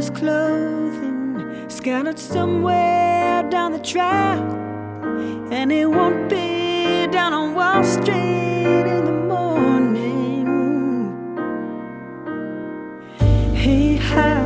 his clothing scattered somewhere down the track, and he won't be down on Wall Street in the morning. He had